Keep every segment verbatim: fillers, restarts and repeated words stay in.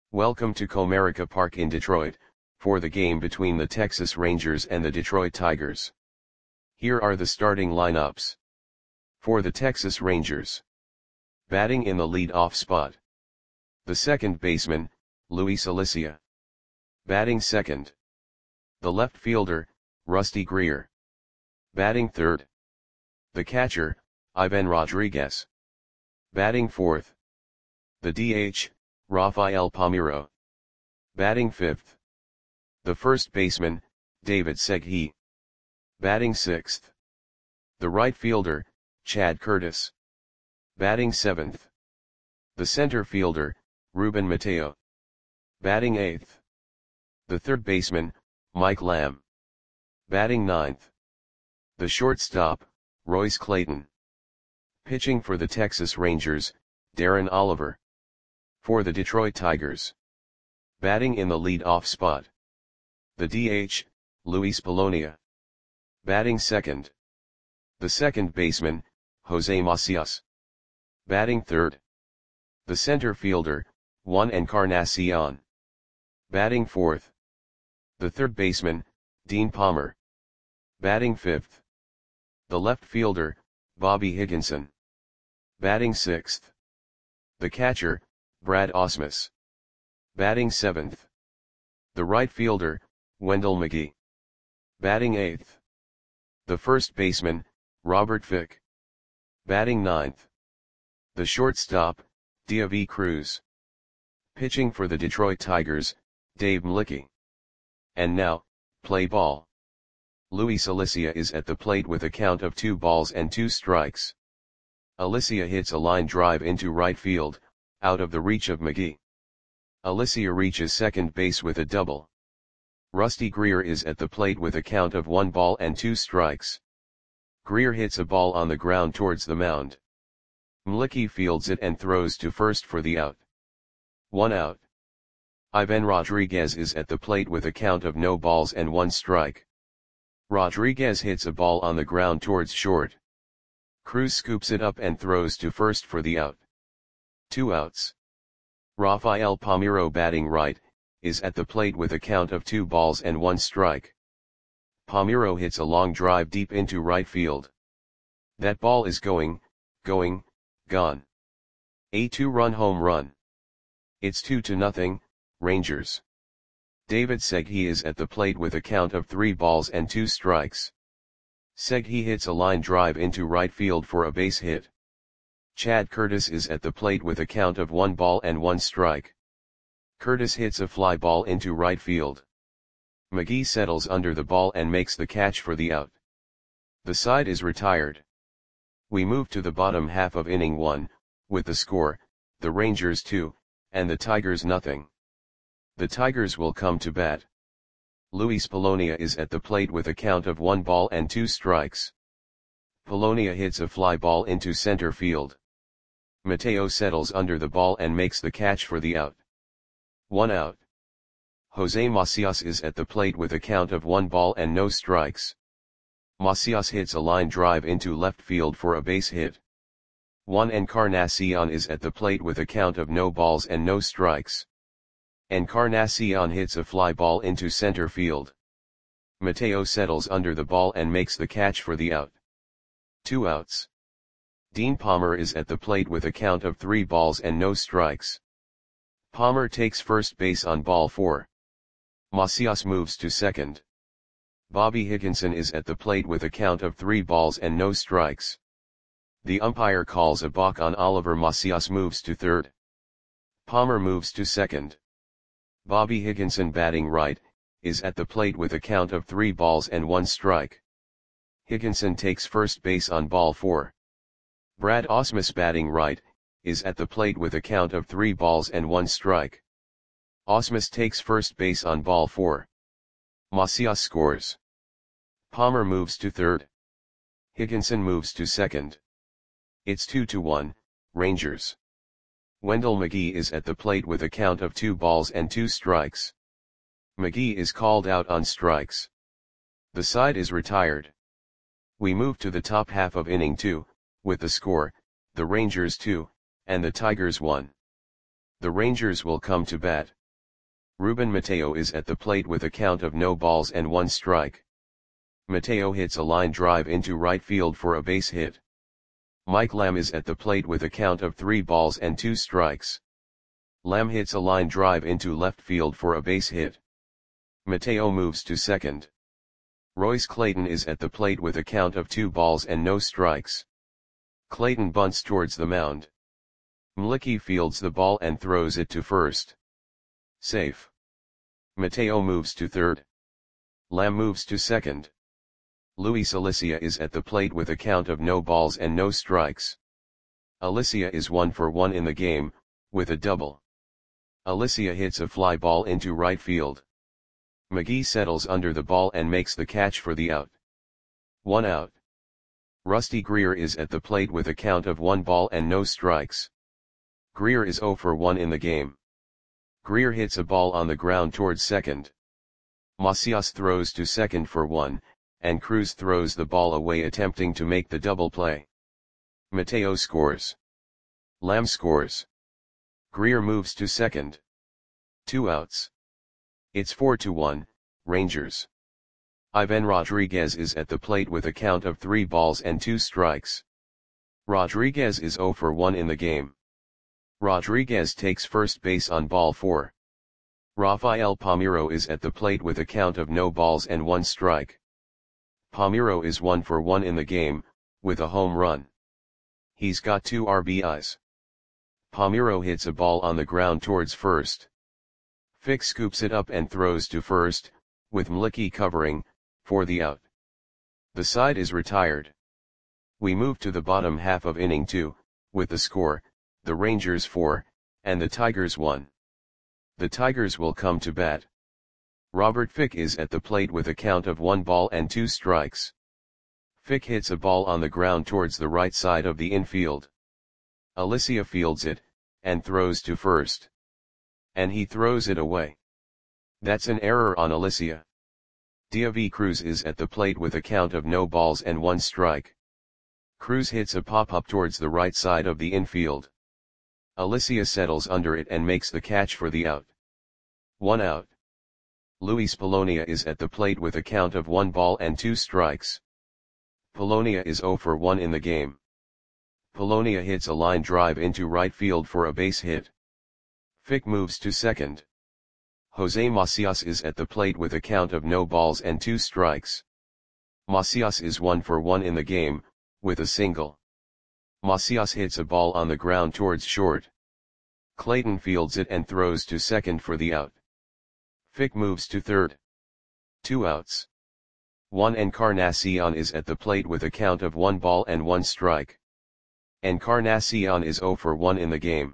Welcome to Comerica Park in Detroit, for the game between the Texas Rangers and the Detroit Tigers. Here are the starting lineups. For the Texas Rangers. Batting in the lead-off spot. The second baseman, Luis Alicea. Batting second. The left fielder, Rusty Greer. Batting third. The catcher, Ivan Rodriguez. Batting fourth. The D H, Rafael Palmeiro. Batting fifth. The first baseman, David Segui. Batting sixth. The right fielder, Chad Curtis. Batting seventh. The center fielder, Ruben Mateo. Batting eighth. The third baseman, Mike Lamb. Batting ninth. The shortstop, Royce Clayton. Pitching for the Texas Rangers, Darren Oliver. For the Detroit Tigers. Batting in the lead-off spot. The D H, Luis Polonia. Batting second. The second baseman, Jose Macias. Batting third. The center fielder, Juan Encarnacion. Batting fourth. The third baseman, Dean Palmer. Batting fifth. The left fielder, Bobby Higginson. Batting sixth. The catcher, Brad Ausmus. Batting seventh. The right fielder, Wendell McGee. Batting eighth. The first baseman, Robert Fick. Batting ninth. The shortstop, Diavy Cruz. Pitching for the Detroit Tigers, Dave Mlicki. And now, play ball. Luis Alicea is at the plate with a count of two balls and two strikes. Alicea hits a line drive into right field, out of the reach of McGee. Alicea reaches second base with a double. Rusty Greer is at the plate with a count of one ball and two strikes. Greer hits a ball on the ground towards the mound. Mlicki fields it and throws to first for the out. One out. Ivan Rodriguez is at the plate with a count of no balls and one strike. Rodriguez hits a ball on the ground towards short. Cruz scoops it up and throws to first for the out. Two outs. Rafael Palmeiro, batting right, is at the plate with a count of two balls and one strike. Palmeiro hits a long drive deep into right field. That ball is going, going, gone. A two-run home run. It's two to nothing, Rangers. David Segui is at the plate with a count of three balls and two strikes. Segui hits a line drive into right field for a base hit. Chad Curtis is at the plate with a count of one ball and one strike. Curtis hits a fly ball into right field. McGee settles under the ball and makes the catch for the out. The side is retired. We move to the bottom half of inning one, with the score, the Rangers two, and the Tigers nothing. The Tigers will come to bat. Luis Polonia is at the plate with a count of one ball and two strikes. Polonia hits a fly ball into center field. Mateo settles under the ball and makes the catch for the out. One out. Jose Macias is at the plate with a count of one ball and no strikes. Macias hits a line drive into left field for a base hit. Juan Encarnacion is at the plate with a count of no balls and no strikes. Encarnacion hits a fly ball into center field. Mateo settles under the ball and makes the catch for the out. Two outs. Dean Palmer is at the plate with a count of three balls and no strikes. Palmer takes first base on ball four. Macias moves to second. Bobby Higginson is at the plate with a count of three balls and no strikes. The umpire calls a balk on Oliver. Macias moves to third. Palmer moves to second. Bobby Higginson, batting right, is at the plate with a count of three balls and one strike. Higginson takes first base on ball four. Brad Ausmus, batting right, is at the plate with a count of three balls and one strike. Ausmus takes first base on ball four. Macias scores. Palmer moves to third. Higginson moves to second. It's two to one, Rangers. Wendell McGee is at the plate with a count of two balls and two strikes. McGee is called out on strikes. The side is retired. We move to the top half of inning two, with the score, the Rangers two, and the Tigers one. The Rangers will come to bat. Ruben Mateo is at the plate with a count of no balls and one strike. Mateo hits a line drive into right field for a base hit. Mike Lamb is at the plate with a count of three balls and two strikes. Lamb hits a line drive into left field for a base hit. Mateo moves to second. Royce Clayton is at the plate with a count of two balls and no strikes. Clayton bunts towards the mound. Mlicki fields the ball and throws it to first. Safe. Mateo moves to third. Lamb moves to second. Luis Alicia is at the plate with a count of no balls and no strikes. Alicia is one for one in the game, with a double. Alicia hits a fly ball into right field. McGee settles under the ball and makes the catch for the out. One out. Rusty Greer is at the plate with a count of one ball and no strikes. Greer is zero for one in the game. Greer hits a ball on the ground towards second. Macias throws to second for one, and Cruz throws the ball away attempting to make the double play. Mateo scores. Lamb scores. Greer moves to second. Two outs. It's four to one, Rangers. Ivan Rodriguez is at the plate with a count of three balls and two strikes. Rodriguez is zero for one in the game. Rodriguez takes first base on ball four. Rafael Palmeiro is at the plate with a count of no balls and one strike. Palmeiro is one for one in the game, with a home run. He's got two R B Is. Palmeiro hits a ball on the ground towards first. Fick scoops it up and throws to first, with Mlicki covering, for the out. The side is retired. We move to the bottom half of inning two, with the score, the Rangers four, and the Tigers one. The Tigers will come to bat. Robert Fick is at the plate with a count of one ball and two strikes. Fick hits a ball on the ground towards the right side of the infield. Alicia fields it, and throws to first. And he throws it away. That's an error on Alicia. David Cruz is at the plate with a count of no balls and one strike. Cruz hits a pop-up towards the right side of the infield. Alicia settles under it and makes the catch for the out. One out. Luis Polonia is at the plate with a count of one ball and two strikes. Polonia is zero for one in the game. Polonia hits a line drive into right field for a base hit. Fick moves to second. Jose Macias is at the plate with a count of no balls and two strikes. Macias is one for one in the game, with a single. Macias hits a ball on the ground towards short. Clayton fields it and throws to second for the out. Fick moves to third. Two outs. Juan Encarnacion is at the plate with a count of one ball and one strike. Encarnacion is zero for one in the game.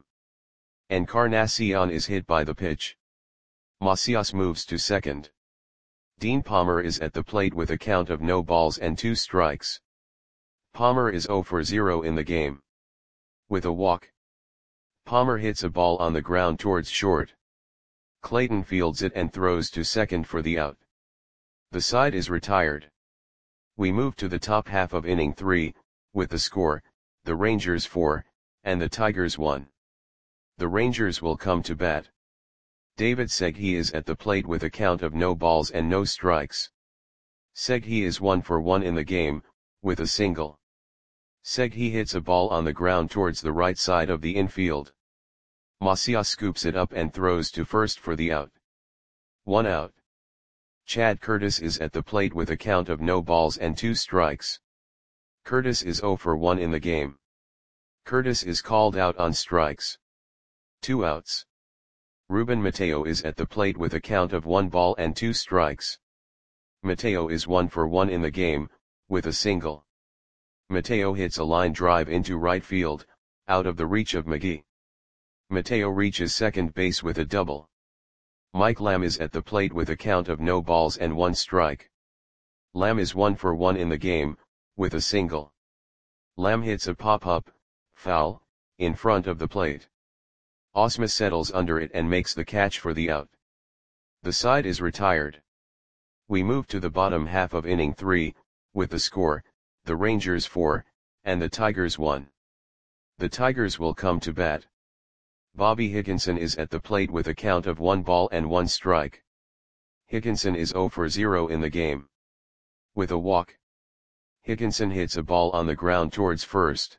Encarnacion is hit by the pitch. Macias moves to second. Dean Palmer is at the plate with a count of no balls and two strikes. Palmer is zero for zero in the game. With a walk. Palmer hits a ball on the ground towards short. Clayton fields it and throws to second for the out. The side is retired. We move to the top half of inning three, with the score, the Rangers four, and the Tigers one. The Rangers will come to bat. David Segui is at the plate with a count of no balls and no strikes. Segui is one for one in the game, with a single. Segui hits a ball on the ground towards the right side of the infield. Macias scoops it up and throws to first for the out. One out. Chad Curtis is at the plate with a count of no balls and two strikes. Curtis is zero for one in the game. Curtis is called out on strikes. Two outs. Ruben Mateo is at the plate with a count of one ball and two strikes. Mateo is one for one in the game, with a single. Mateo hits a line drive into right field, out of the reach of McGee. Mateo reaches second base with a double. Mike Lamb is at the plate with a count of no balls and one strike. Lamb is one for one in the game, with a single. Lamb hits a pop-up, foul, in front of the plate. Osma settles under it and makes the catch for the out. The side is retired. We move to the bottom half of inning three, with the score, the Rangers four, and the Tigers one. The Tigers will come to bat. Bobby Higginson is at the plate with a count of one ball and one strike. Higginson is zero for zero in the game. With a walk, Higginson hits a ball on the ground towards first.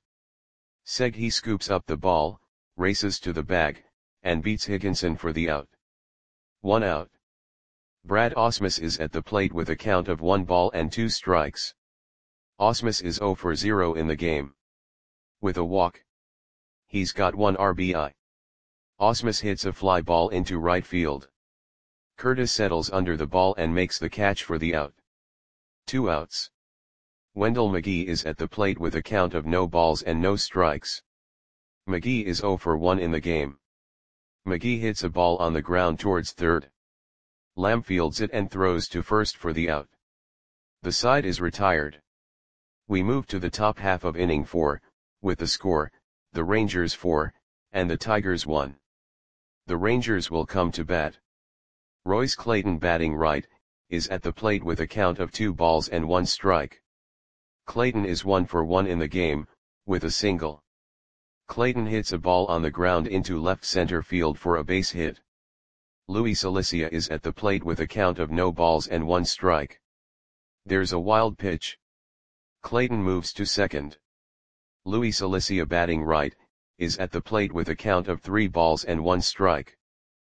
Seghi scoops up the ball, races to the bag, and beats Higginson for the out. One out. Brad Ausmus is at the plate with a count of one ball and two strikes. Ausmus is zero for zero in the game. With a walk, he's got one R B I. Ausmus hits a fly ball into right field. Curtis settles under the ball and makes the catch for the out. Two outs. Wendell McGee is at the plate with a count of no balls and no strikes. McGee is zero for one in the game. McGee hits a ball on the ground towards third. Lamb fields it and throws to first for the out. The side is retired. We move to the top half of inning four, with the score, the Rangers four, and the Tigers one. The Rangers will come to bat. Royce Clayton, batting right, is at the plate with a count of two balls and one strike. Clayton is one for one in the game, with a single. Clayton hits a ball on the ground into left center field for a base hit. Luis Alicia is at the plate with a count of no balls and one strike. There's a wild pitch. Clayton moves to second. Luis Alicia, batting right, is at the plate with a count of three balls and one strike.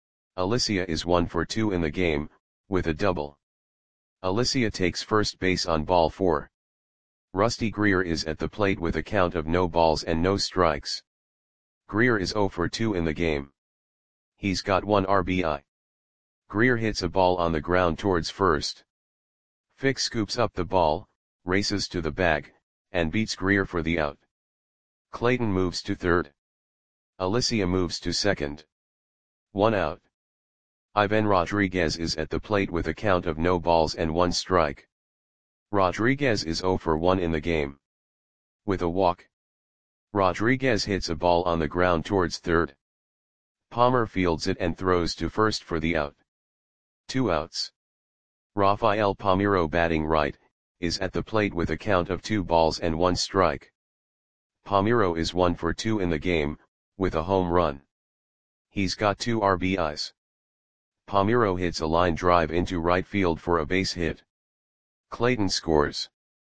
Alicia is one for two in the game, with a double. Alicia takes first base on ball four. Rusty Greer is at the plate with a count of no balls and no strikes. Greer is zero for two in the game. He's got one R B I. Greer hits a ball on the ground towards first. Fick scoops up the ball, races to the bag, and beats Greer for the out. Clayton moves to third. Alicia moves to second. One out. Ivan Rodriguez is at the plate with a count of no balls and one strike. Rodriguez is zero for one in the game. With a walk, Rodriguez hits a ball on the ground towards third. Palmer fields it and throws to first for the out. Two outs. Rafael Palmeiro, batting right, is at the plate with a count of two balls and one strike. Palmeiro is one for two in the game, with a home run. He's got two R B Is. Palmeiro hits a line drive into right field for a base hit. Clayton scores.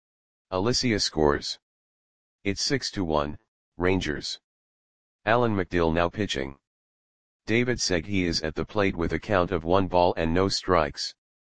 Alicia scores. It's six to one, Rangers. Alan McDill now pitching. David Seghi is at the plate with a count of one ball and no strikes.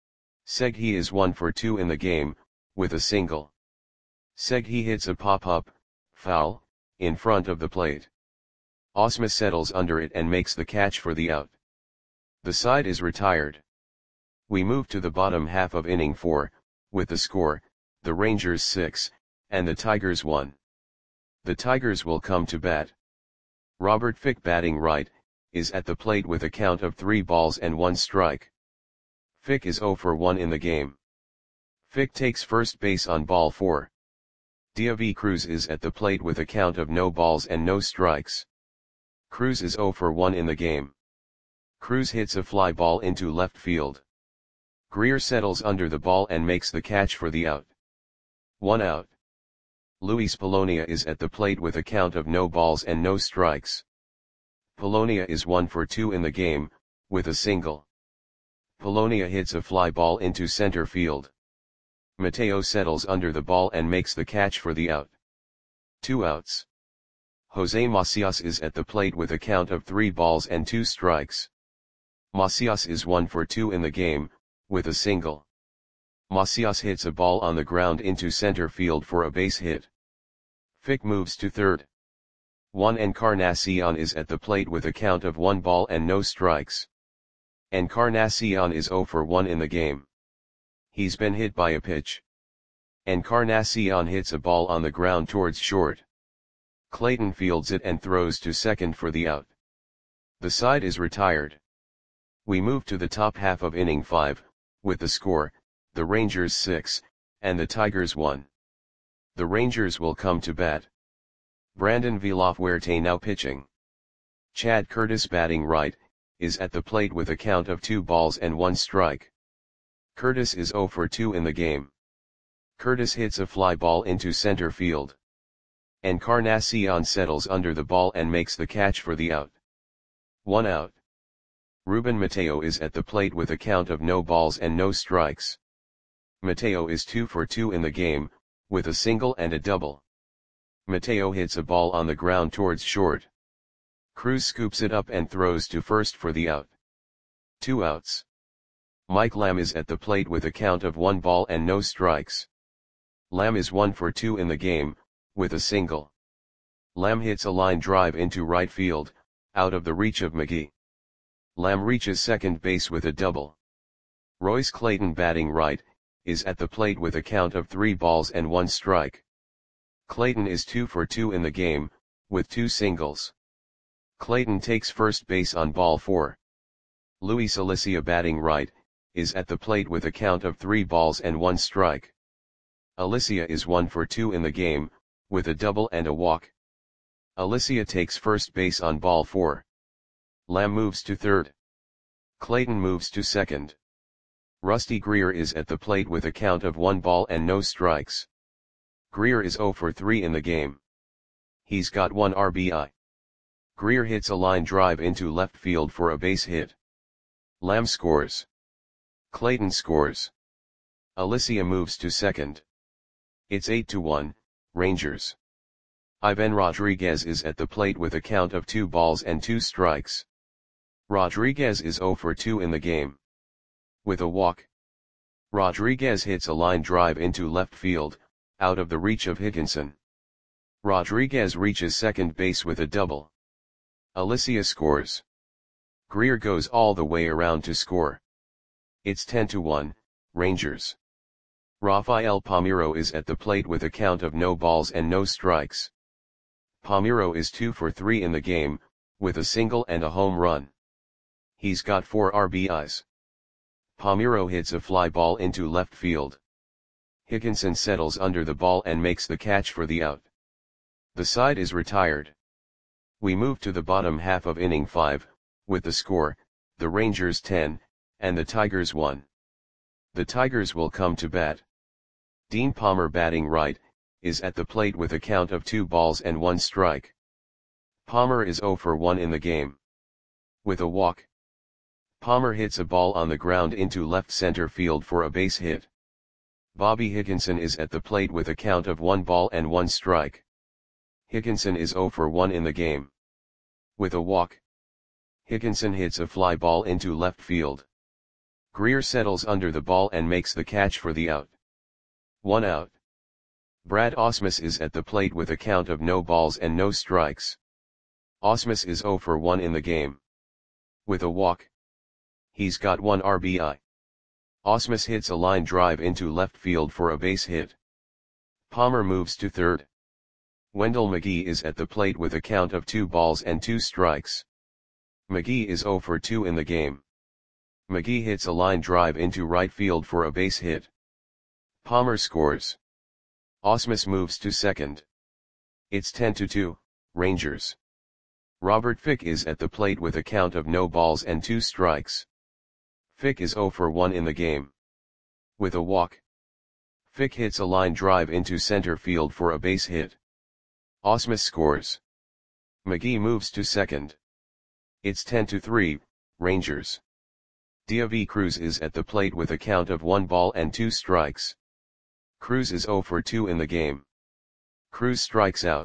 Seghi is one for two in the game, with a single. Seghi hits a pop-up, foul, in front of the plate. Ausmus settles under it and makes the catch for the out. The side is retired. We move to the bottom half of inning four, with the score, the Rangers six, and the Tigers one. The Tigers will come to bat. Robert Fick, batting right, is at the plate with a count of three balls and one strike. Fick is zero for one in the game. Fick takes first base on ball four. Diaby Cruz is at the plate with a count of no balls and no strikes. Cruz is zero for one in the game. Cruz hits a fly ball into left field. Greer settles under the ball and makes the catch for the out. One out. Luis Polonia is at the plate with a count of no balls and no strikes. Polonia is one for two in the game, with a single. Polonia hits a fly ball into center field. Mateo settles under the ball and makes the catch for the out. Two outs. Jose Macias is at the plate with a count of three balls and two strikes. Macias is one for two in the game, with a single. Macias hits a ball on the ground into center field for a base hit. Fick moves to third. Juan Encarnacion is at the plate with a count of one ball and no strikes. Encarnacion is zero for one in the game. He's been hit by a pitch. Encarnacion hits a ball on the ground towards short. Clayton fields it and throws to second for the out. The side is retired. We move to the top half of inning five, with the score, the Rangers six, and the Tigers one. The Rangers will come to bat. Brandon Villafuerte now pitching. Chad Curtis, batting right, is at the plate with a count of two balls and one strike. Curtis is zero for two in the game. Curtis hits a fly ball into center field. Encarnacion settles under the ball and makes the catch for the out. One out. Ruben Mateo is at the plate with a count of no balls and no strikes. Mateo is two for two in the game, with a single and a double. Mateo hits a ball on the ground towards short. Cruz scoops it up and throws to first for the out. Two outs. Mike Lamb is at the plate with a count of one ball and no strikes. Lamb is one for two in the game, with a single. Lamb hits a line drive into right field, out of the reach of McGee. Lamb reaches second base with a double. Royce Clayton, batting right, is at the plate with a count of three balls and one strike. Clayton is two for two in the game, with two singles. Clayton takes first base on ball four. Luis Alicia, batting right, is at the plate with a count of three balls and one strike. Alicia is one for two in the game, with a double and a walk. Alicia takes first base on ball four. Lamb moves to third. Clayton moves to second. Rusty Greer is at the plate with a count of one ball and no strikes. Greer is zero for three in the game. He's got one R B I. Greer hits a line drive into left field for a base hit. Lamb scores. Clayton scores. Alicia moves to second. It's eight to one, Rangers. Ivan Rodriguez is at the plate with a count of two balls and two strikes. Rodriguez is zero for two in the game. With a walk. Rodriguez hits a line drive into left field, out of the reach of Higginson. Rodriguez reaches second base with a double. Alicia scores. Greer goes all the way around to score. It's ten to one, Rangers. Rafael Palmeiro is at the plate with a count of no balls and no strikes. Palmeiro is two for three in the game, with a single and a home run. He's got four R B Is. Palmeiro hits a fly ball into left field. Higginson settles under the ball and makes the catch for the out. The side is retired. We move to the bottom half of inning five, with the score, the Rangers ten, and the Tigers one. The Tigers will come to bat. Dean Palmer, batting right, is at the plate with a count of two balls and one strike. Palmer is zero for one in the game. With a walk. Palmer hits a ball on the ground into left center field for a base hit. Bobby Higginson is at the plate with a count of one ball and one strike. Higginson is zero for one in the game. With a walk. Higginson hits a fly ball into left field. Greer settles under the ball and makes the catch for the out. One out. Brad Ausmus is at the plate with a count of no balls and no strikes. Ausmus is zero for one in the game. With a walk. He's got one R B I. Ausmus hits a line drive into left field for a base hit. Palmer moves to third. Wendell McGee is at the plate with a count of two balls and two strikes. McGee is zero for two in the game. McGee hits a line drive into right field for a base hit. Palmer scores. Ausmus moves to second. It's ten to two, Rangers. Robert Fick is at the plate with a count of no balls and two strikes. Fick is zero for one in the game. With a walk. Fick hits a line drive into center field for a base hit. Ausmus scores. McGee moves to second. It's ten to three, Rangers. Diavi Cruz is at the plate with a count of one ball and two strikes. Cruz is zero for two in the game. Cruz strikes out.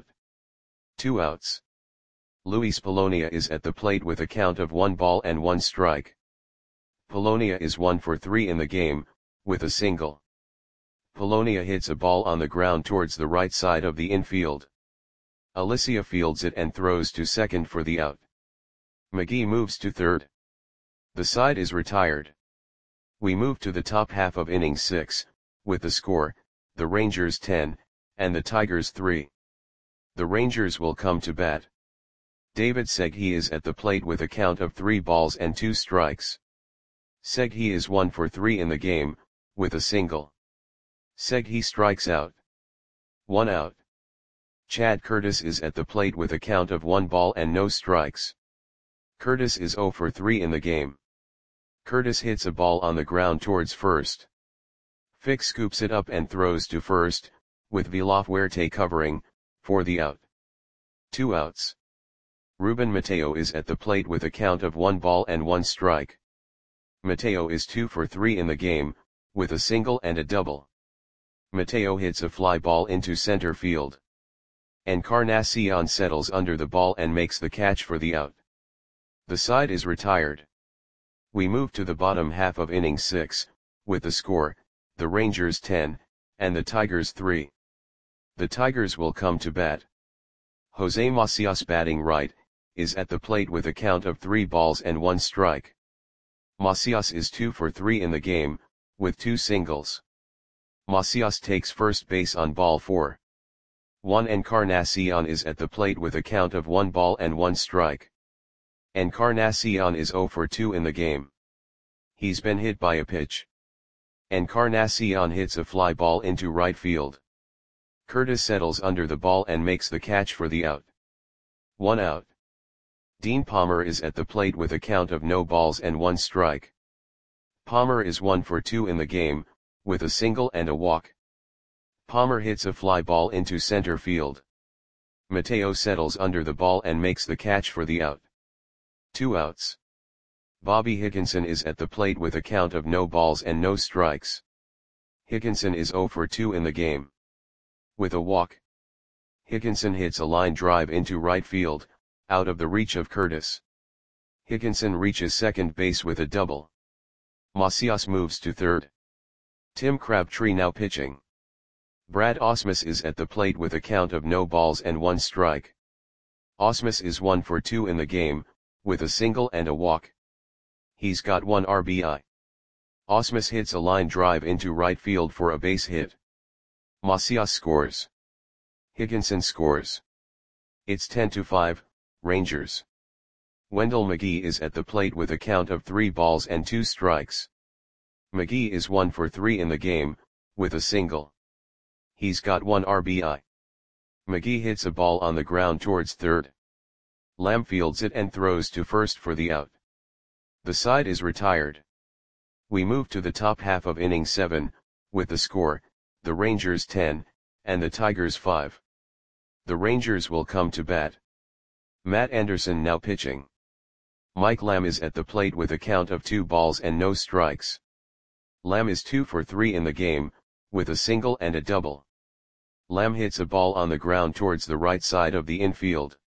Two outs. Luis Polonia is at the plate with a count of one ball and one strike. Polonia is one for three in the game, with a single. Polonia hits a ball on the ground towards the right side of the infield. Alicia fields it and throws to second for the out. McGee moves to third. The side is retired. We move to the top half of inning six, with the score, the Rangers ten, and the Tigers three. The Rangers will come to bat. David Segui is at the plate with a count of three balls and two strikes. Segui is one for three in the game, with a single. Segui strikes out. One out. Chad Curtis is at the plate with a count of one ball and no strikes. Curtis is zero for three in the game. Curtis hits a ball on the ground towards first. Fick scoops it up and throws to first, with Villafuerte covering, for the out. Two outs. Ruben Mateo is at the plate with a count of one ball and one strike. Mateo is two for three in the game, with a single and a double. Mateo hits a fly ball into center field. Encarnacion settles under the ball and makes the catch for the out. The side is retired. We move to the bottom half of inning six, with the score, the Rangers ten, and the Tigers three. The Tigers will come to bat. Jose Macias, batting right, is at the plate with a count of three balls and one strike. Macias is two for three in the game, with two singles. Macias takes first base on ball four. Juan Encarnacion is at the plate with a count of one ball and one strike. Encarnacion is zero for two in the game. He's been hit by a pitch. Encarnacion hits a fly ball into right field. Curtis settles under the ball and makes the catch for the out. One out. Dean Palmer is at the plate with a count of no balls and one strike. Palmer is one for two in the game, with a single and a walk. Palmer hits a fly ball into center field. Mateo settles under the ball and makes the catch for the out. Two outs. Bobby Higginson is at the plate with a count of no balls and no strikes. Higginson is zero for two in the game. With a walk. Higginson hits a line drive into right field, out of the reach of Curtis. Higginson reaches second base with a double. Macias moves to third. Tim Crabtree now pitching. Brad Ausmus is at the plate with a count of no balls and one strike. Ausmus is one for two in the game, with a single and a walk. He's got one R B I. Ausmus hits a line drive into right field for a base hit. Macias scores. Higginson scores. It's ten to five, Rangers. Wendell McGee is at the plate with a count of three balls and two strikes. McGee is one for three in the game, with a single. He's got one R B I. McGee hits a ball on the ground towards third. Lamb fields it and throws to first for the out. The side is retired. We move to the top half of inning seven, with the score, the Rangers ten, and the Tigers five. The Rangers will come to bat. Matt Anderson now pitching. Mike Lamb is at the plate with a count of two balls and no strikes. Lamb is two for three in the game, with a single and a double. Lamb hits a ball on the ground towards the right side of the infield.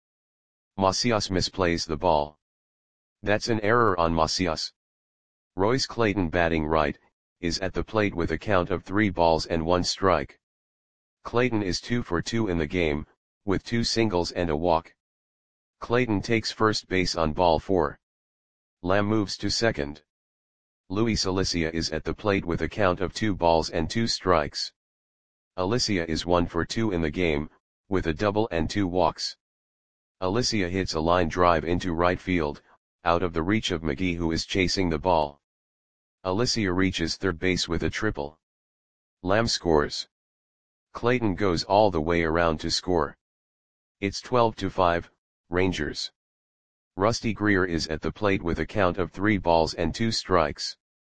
Macias misplays the ball. That's an error on Macias. Royce Clayton, batting right, is at the plate with a count of three balls and one strike. Clayton is two for two in the game, with two singles and a walk. Clayton takes first base on ball four. Lamb moves to second. Luis Alicia is at the plate with a count of two balls and two strikes. Alicia is one for two in the game, with a double and two walks. Alicia hits a line drive into right field, out of the reach of McGee, who is chasing the ball. Alicia reaches third base with a triple. Lamb scores. Clayton goes all the way around to score. It's twelve to five, Rangers. Rusty Greer is at the plate with a count of three balls and two strikes.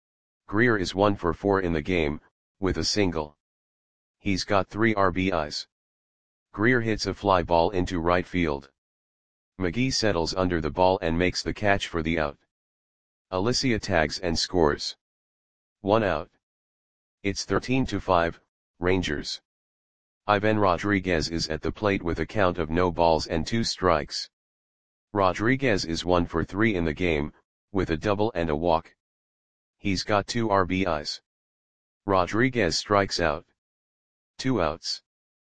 Greer is one for four in the game, with a single. He's got three R B Is. Greer hits a fly ball into right field. McGee settles under the ball and makes the catch for the out. Alicia tags and scores. One out. It's thirteen to five, Rangers. Ivan Rodriguez is at the plate with a count of no balls and two strikes. Rodriguez is one for three in the game, with a double and a walk. He's got two R B Is. Rodriguez strikes out. Two outs.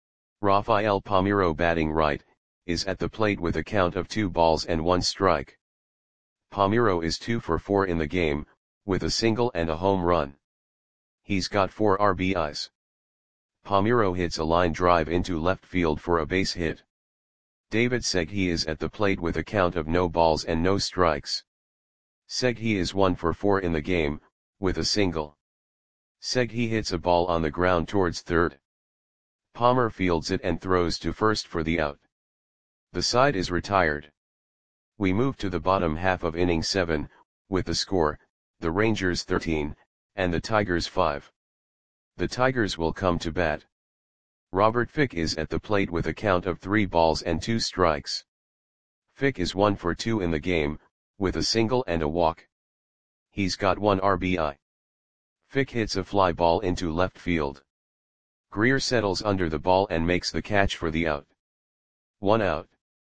Rafael Palmeiro, batting right, is at the plate with a count of two balls and one strike. Palmeiro is two for four in the game, with a single and a home run. He's got four R B Is. Palmeiro hits a line drive into left field for a base hit. David Segui is at the plate with a count of no balls and no strikes. Segui is one for four in the game, with a single. Segui hits a ball on the ground towards third. Palmer fields it and throws to first for the out. The side is retired. We move to the bottom half of inning seven, with the score, the Rangers thirteen, and the Tigers five. The Tigers will come to bat. Robert Fick is at the plate with a count of three balls and two strikes. Fick is one for two in the game, with a single and a walk. He's got one R B I. Fick hits a fly ball into left field. Greer settles under the ball and makes the catch for the out. One out.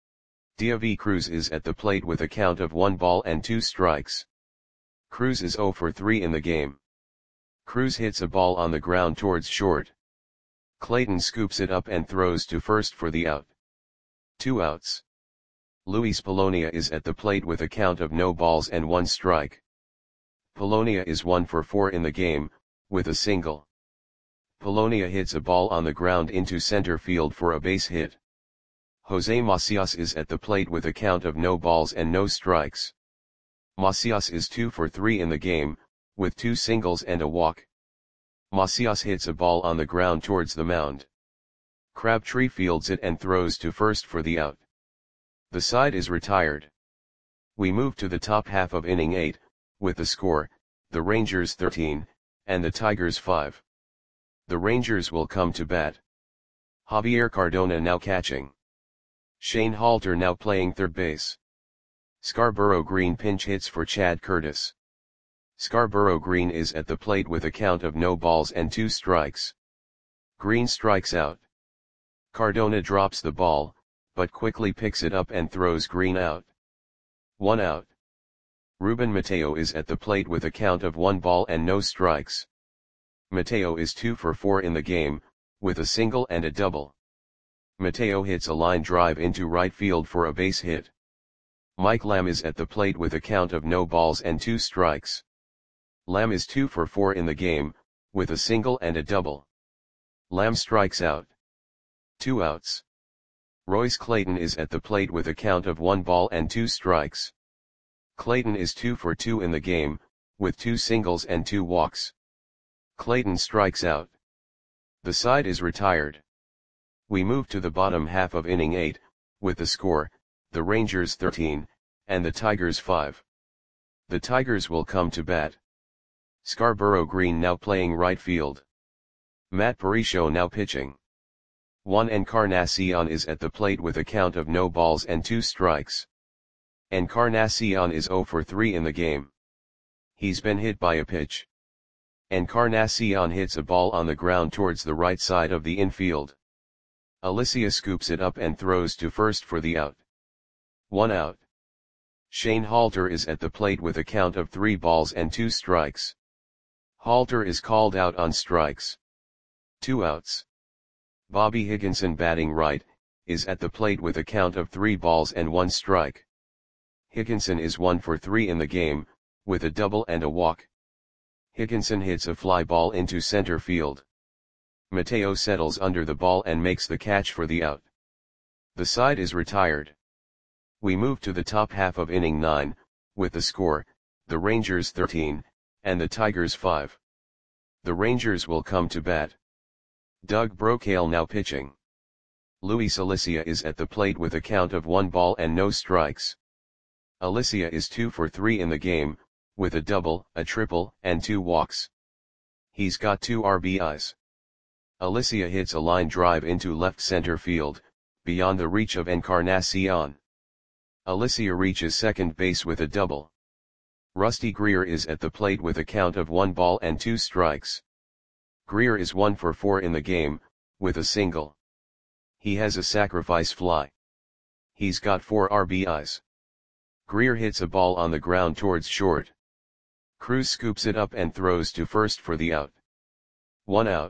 David Cruz is at the plate with a count of one ball and two strikes. Cruz is zero for three in the game. Cruz hits a ball on the ground towards short. Clayton scoops it up and throws to first for the out. Two outs. Luis Polonia is at the plate with a count of no balls and one strike. Polonia is one for four in the game, with a single. Polonia hits a ball on the ground into center field for a base hit. Jose Macias is at the plate with a count of no balls and no strikes. Macias is two for three in the game, with two singles and a walk. Macias hits a ball on the ground towards the mound. Crabtree fields it and throws to first for the out. The side is retired. We move to the top half of inning eight, with the score, the Rangers thirteen, and the Tigers five. The Rangers will come to bat. Javier Cardona now catching. Shane Halter now playing third base. Scarborough Green pinch hits for Chad Curtis. Scarborough Green is at the plate with a count of no balls and two strikes. Green strikes out. Cardona drops the ball, but quickly picks it up and throws Green out. One out. Ruben Mateo is at the plate with a count of one ball and no strikes. Mateo is two for four in the game, with a single and a double. Mateo hits a line drive into right field for a base hit. Mike Lamb is at the plate with a count of no balls and two strikes. Lamb is two for four in the game, with a single and a double. Lamb strikes out. Two outs. Royce Clayton is at the plate with a count of one ball and two strikes. Clayton is two for two in the game, with two singles and two walks. Clayton strikes out. The side is retired. We move to the bottom half of inning eight, with the score, the Rangers thirteen, and the Tigers five. The Tigers will come to bat. Scarborough Green now playing right field. Matt Parisho now pitching. Juan Encarnacion is at the plate with a count of no balls and two strikes. Encarnacion is zero for three in the game. He's been hit by a pitch. Encarnacion hits a ball on the ground towards the right side of the infield. Alicia scoops it up and throws to first for the out. One out. Shane Halter is at the plate with a count of three balls and two strikes. Halter is called out on strikes. Two outs. Bobby Higginson batting right, is at the plate with a count of three balls and one strike. Higginson is one for three in the game, with a double and a walk. Higginson hits a fly ball into center field. Mateo settles under the ball and makes the catch for the out. The side is retired. We move to the top half of inning nine, with the score, the Rangers thirteen, and the Tigers five. The Rangers will come to bat. Doug Brocail now pitching. Luis Alicia is at the plate with a count of one ball and no strikes. Alicia is two for three in the game, with a double, a triple, and two walks. He's got two R B Is. Alicia hits a line drive into left center field, beyond the reach of Encarnacion. Alicia reaches second base with a double. Rusty Greer is at the plate with a count of one ball and two strikes. Greer is one for four in the game, with a single. He has a sacrifice fly. He's got four R B Is. Greer hits a ball on the ground towards short. Cruz scoops it up and throws to first for the out. One out.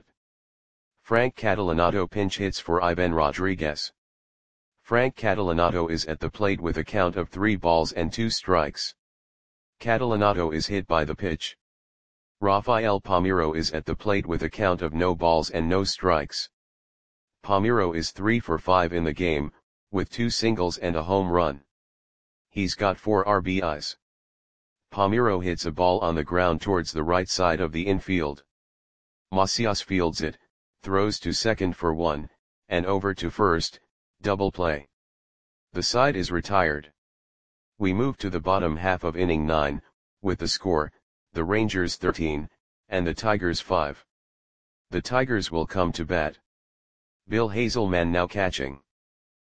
Frank Catalanato pinch hits for Ivan Rodriguez. Frank Catalanato is at the plate with a count of three balls and two strikes. Catalanato is hit by the pitch. Rafael Palmeiro is at the plate with a count of no balls and no strikes. Palmeiro is three for five in the game, with two singles and a home run. He's got four R B Is. Palmeiro hits a ball on the ground towards the right side of the infield. Macias fields it, throws to second for one, and over to first, double play. The side is retired. We move to the bottom half of inning nine, with the score, the Rangers thirteen, and the Tigers five. The Tigers will come to bat. Bill Hazelman now catching.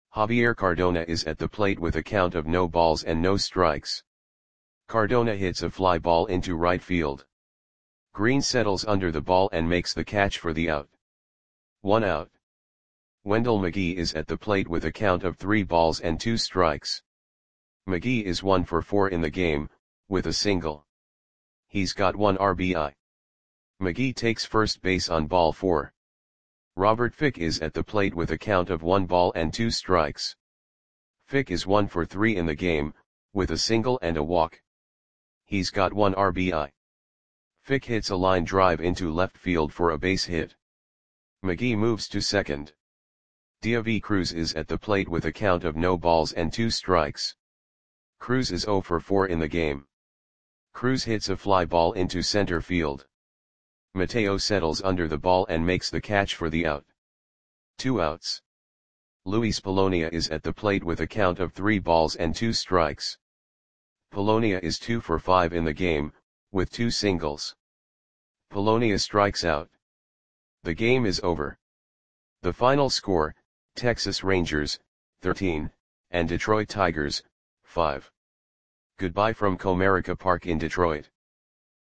Javier Cardona is at the plate with a count of no balls and no strikes. Cardona hits a fly ball into right field. Green settles under the ball and makes the catch for the out. One out. Wendell McGee is at the plate with a count of three balls and two strikes. McGee is one for four in the game, with a single. He's got one R B I. McGee takes first base on ball four. Robert Fick is at the plate with a count of one ball and two strikes. Fick is one for three in the game, with a single and a walk. He's got one R B I. Fick hits a line drive into left field for a base hit. McGee moves to second. Deivi Cruz is at the plate with a count of no balls and two strikes. Cruz is zero for four in the game. Cruz hits a fly ball into center field. Mateo settles under the ball and makes the catch for the out. Two outs. Luis Polonia is at the plate with a count of three balls and two strikes. Polonia is two for five in the game, with two singles. Polonia strikes out. The game is over. The final score, Texas Rangers, thirteen, and Detroit Tigers, five. Goodbye from Comerica Park in Detroit.